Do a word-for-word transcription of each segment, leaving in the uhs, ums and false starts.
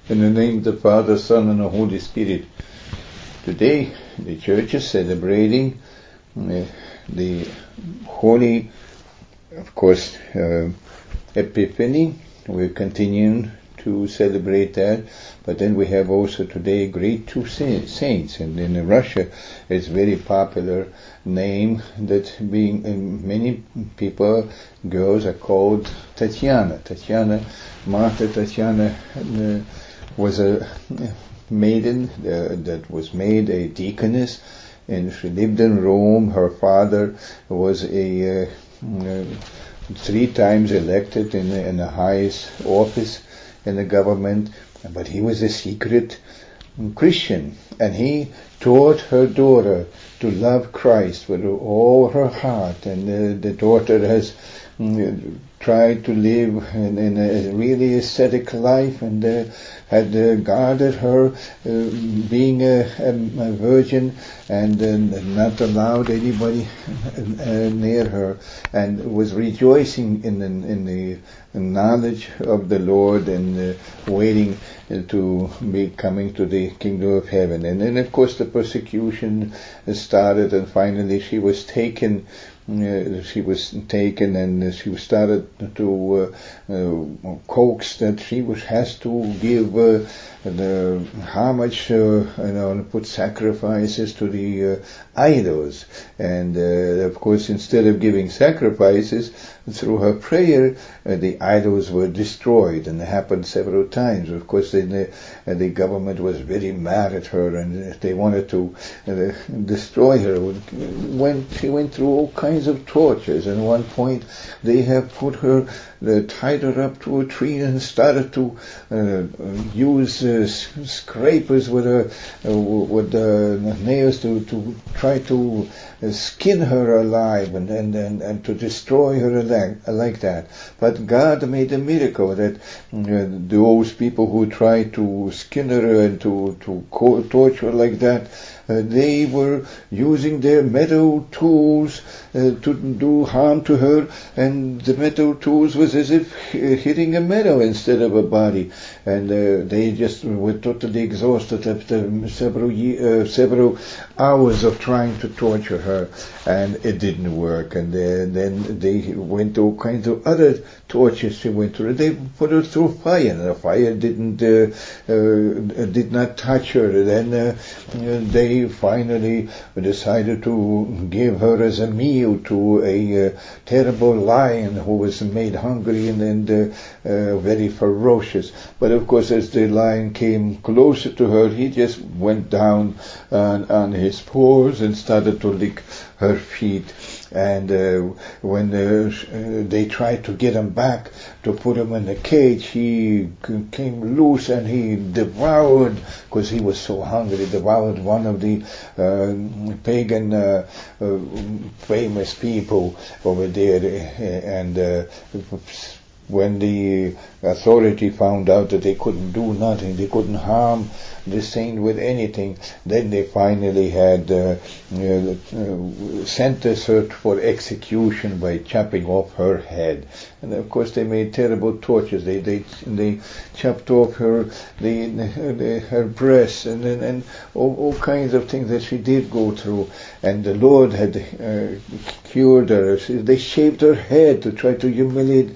In the name of the Father, Son, and the Holy Spirit. Today, the Church is celebrating uh, the Holy, of course, uh, Epiphany. We're continuing to celebrate that. But then we have also today great two saints. And in Russia, it's very popular name that being uh, many people, girls are called Tatiana. Tatiana, Martha Tatiana, uh, was a maiden uh, that was made a deaconess, and she lived in Rome. Her father was a uh, uh, three times elected in, in the highest office in the government, but he was a secret Christian, and he taught her daughter to love Christ with all her heart, and uh, the daughter has uh, tried to live in, in a really ascetic life, and uh, had uh, guarded her uh, being a, a, a virgin, and uh, not allowed anybody uh, near her, and was rejoicing in, in, in the knowledge of the Lord, and uh, waiting to be coming to the kingdom of heaven. And then of course the persecution started, and finally she was taken Uh, she was taken, and she started to uh, uh, coax that she was, has to give uh, the how much uh, you know, put sacrifices to the uh, idols, and uh, of course instead of giving sacrifices, through her prayer uh, the idols were destroyed, and it happened several times. Of course then the, uh, the government was very mad at her, and they wanted to uh, destroy her. When she went through all kinds of tortures, and at one point they have put her, uh, tied her up to a tree, and started to uh, use uh, scrapers with her, uh, with uh, nails to, to try to uh, skin her alive, and, and, and, and to destroy her like, like that. But God made a miracle that uh, those people who tried to skin her and to, to co- torture her like that, Uh, they were using their metal tools uh, to do harm to her, and the metal tools was as if uh, hitting a metal instead of a body, and uh, they just were totally exhausted after several ye- uh, several hours of trying to torture her, and it didn't work. And uh, then they went to all kinds of other tortures she went through. They put her through fire, and the fire didn't uh, uh, did not touch her. Then uh, they finally decided to give her as a meal to a uh, terrible lion who was made hungry and, and uh, uh, very ferocious. But of course, as the lion came closer to her, he just went down on, on his paws and started to lick her feet. And uh, when uh, they tried to get him back to put him in the cage, he came loose and he devoured, because he was so hungry, devoured one of the uh, pagan uh, uh, famous people over there. And uh, when the authority found out that they couldn't do nothing, they couldn't harm the saint with anything, then they finally had uh, uh, uh, sentenced her for execution by chopping off her head. And of course they made terrible tortures. They they they chopped off her the, the her breasts, and and, and all, all kinds of things that she did go through. And the Lord had uh, cured her. They shaved her head to try to humiliate,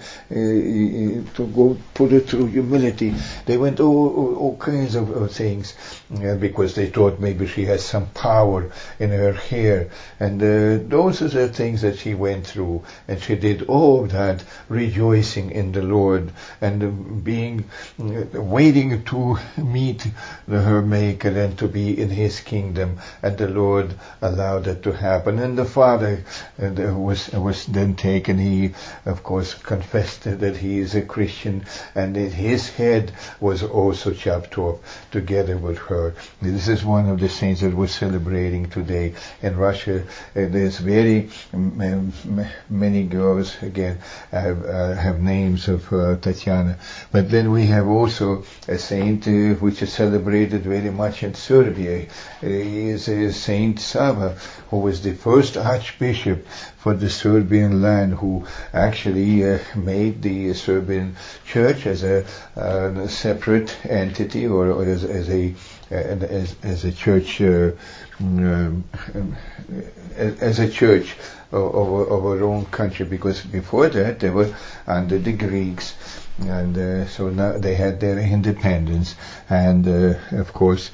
uh, to go put her through humility. They went all, all, all kinds of, of things, uh, because they thought maybe she has some power in her hair. And uh, those are the things that she went through. And she did all of that rejoicing in the Lord, and uh, being, uh, waiting to meet the, her Maker and to be in His kingdom. And the Lord allowed it to happen. And the Father uh, was was then taken. He, of course, confessed that he is a Christian, and that his head was also chopped off together with her. This is one of the saints that we're celebrating today. In Russia, uh, there's very um, many girls, again, have, uh, have names of uh, Tatiana. But then we have also a saint uh, which is celebrated very much in Serbia. Uh, he is uh, Saint Sava, who was the first archbishop for the Serbian land, who actually uh, made the the Serbian church as a, uh, separate entity, or, or as, as a as, as a church uh, um, as a church of, of our own country, because before that they were under the Greeks, and uh, so now they had their independence, and uh, of course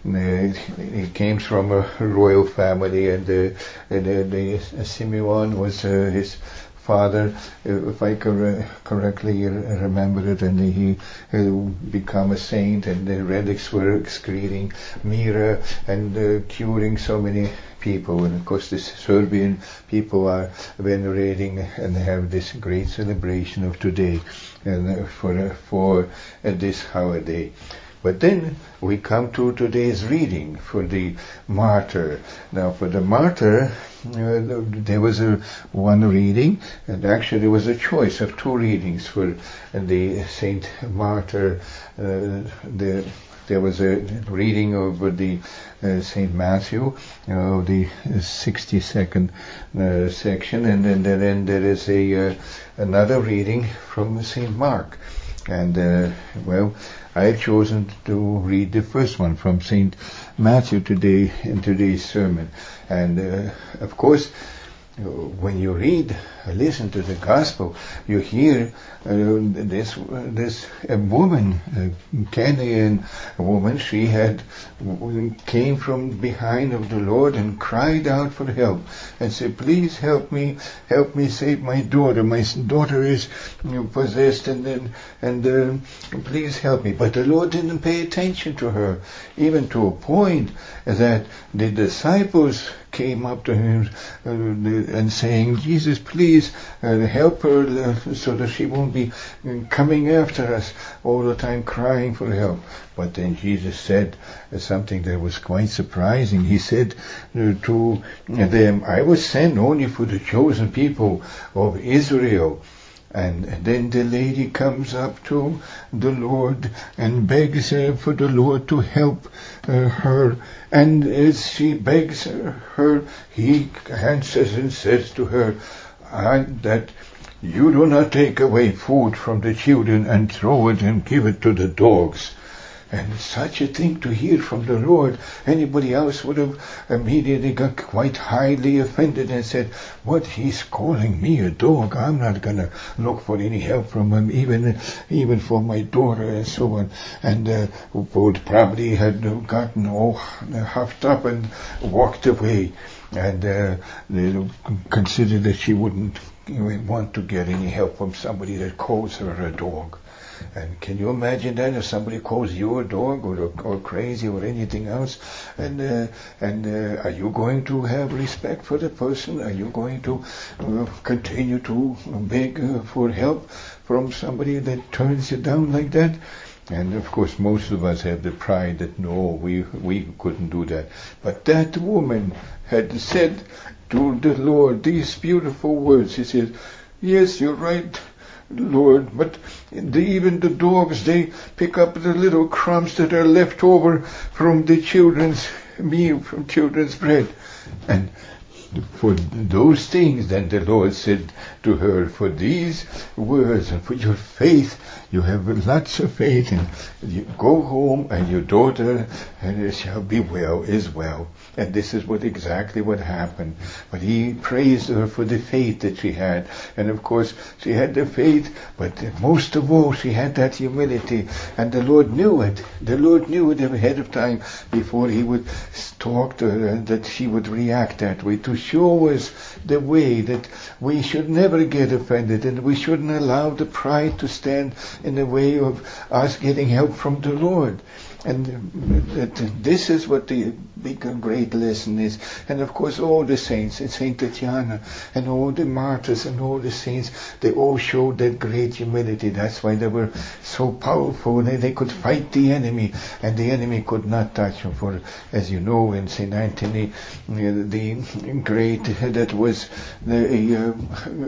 he came from a royal family, and, uh, and uh, the Simeon was uh, his father, if I cor- correctly remember it, and he uh, became a saint, and the relics were excreting myrrh and uh, curing so many people. And of course the Serbian people are venerating and have this great celebration of today and uh, for uh, for uh, this holiday. But then we come to today's reading for the martyr. Now for the martyr, uh, there was a one reading, and actually there was a choice of two readings for the Saint Martyr. Uh, the There was a reading of the uh, Saint Matthew, you know, the sixty-second uh, section, and then, then there is a uh, another reading from Saint Mark. And uh, well, I have chosen to read the first one from Saint Matthew today in today's sermon. And uh, of course, when you read, listen to the gospel, you hear uh, this this a woman, a Canaan woman. She had came from behind of the Lord and cried out for help and said, "Please help me, help me save my daughter. My daughter is you know, possessed, and then and uh, please help me." But the Lord didn't pay attention to her, even to a point that the disciples came up to him uh, and saying, "Jesus, please uh, help her uh, so that she won't be uh, coming after us all the time crying for help." But then Jesus said uh, something that was quite surprising. He said uh, to them, "I was sent only for the chosen people of Israel." And then the lady comes up to the Lord and begs uh, for the Lord to help uh, her. And as she begs her, he answers and says to her, I, that you do not take away food from the children and throw it and give it to the dogs. And such a thing to hear from the Lord, anybody else would have immediately got quite highly offended and said, "What, he's calling me a dog? I'm not going to look for any help from him, even even for my daughter," and so on. And uh, would probably had gotten all huffed up and walked away, and uh, they considered that she wouldn't want to get any help from somebody that calls her a dog. And can you imagine that if somebody calls you a dog or or crazy or anything else? And uh, and uh, are you going to have respect for the person? Are you going to uh, continue to beg uh, for help from somebody that turns you down like that? And of course, most of us have the pride that no, we we couldn't do that. But that woman had said to the Lord these beautiful words. She said, "Yes, you're right, Lord, but the, even the dogs, they pick up the little crumbs that are left over from the children's meal, from children's bread." And for those things, then the Lord said to her, "For these words and for your faith, you have lots of faith, and you go home and your daughter and it shall be well, is well." And this is what exactly what happened. But he praised her for the faith that she had. And of course, she had the faith, but most of all, she had that humility. And the Lord knew it. The Lord knew it ahead of time before he would talk to her, that she would react that way, to show us the way that we should never get offended, and we shouldn't allow the pride to stand in the way of us getting help from the Lord. And that this is what the big and great lesson is. And of course all the saints, and Saint Tatiana, and all the martyrs, and all the saints, they all showed that great humility. That's why they were so powerful. They, they could fight the enemy, and the enemy could not touch them. For, as you know, in Saint Anthony, the great, that was the uh,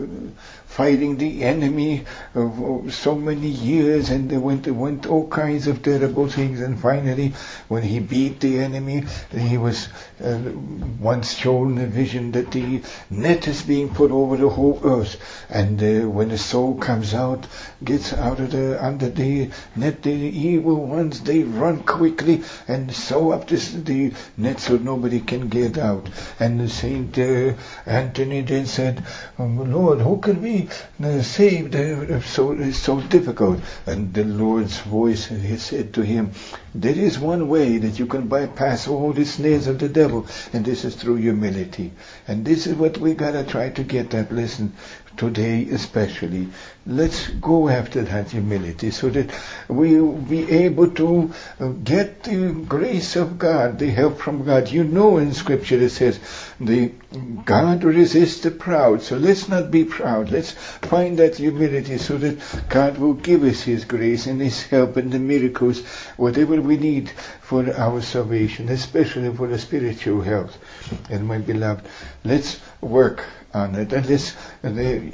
fighting the enemy of so many years, and they went, went all kinds of terrible things and finally, when he beat the enemy, he was uh, once shown a vision that the net is being put over the whole earth, and uh, when the soul comes out, gets out of the under the net, the evil ones, they run quickly and sew up this the net so nobody can get out. And Saint uh, Anthony then said, um, Lord, who can be uh, saved? Uh, so it's so difficult. And the Lord's voice, he said to him, there is one way that you can bypass all the snares of the devil, and this is through humility. And this is what we gotta try to get that lesson today especially. Let's go after that humility so that we will be able to get the grace of God, the help from God. You know in Scripture it says, the God resists the proud. So let's not be proud. Let's find that humility so that God will give us His grace and His help and the miracles, whatever we need for our salvation, especially for the spiritual health. And my beloved, let's work on it, and let's uh,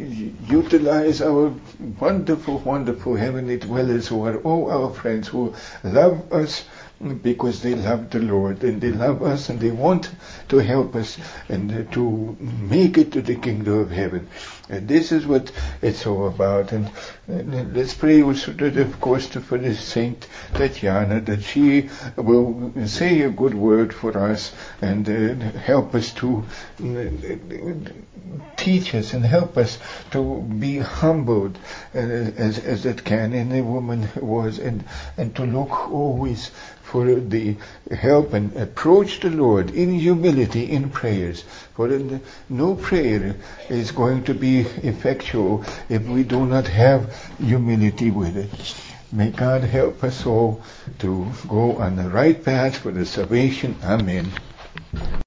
utilize our wonderful, wonderful heavenly dwellers who are all our friends, who love us because they love the Lord, and they love us and they want to help us and uh, to make it to the kingdom of heaven. And this is what it's all about. And, and let's pray also that, of course, to, for the Saint Tatiana, that she will say a good word for us and uh, help us to uh, teach us and help us to be humbled uh, as as it can, and the woman was, and and to look always for the help and approach the Lord in humility in prayers. For in the, no prayer is going to be effectual if we do not have humility with it. May God help us all to go on the right path for the salvation. Amen.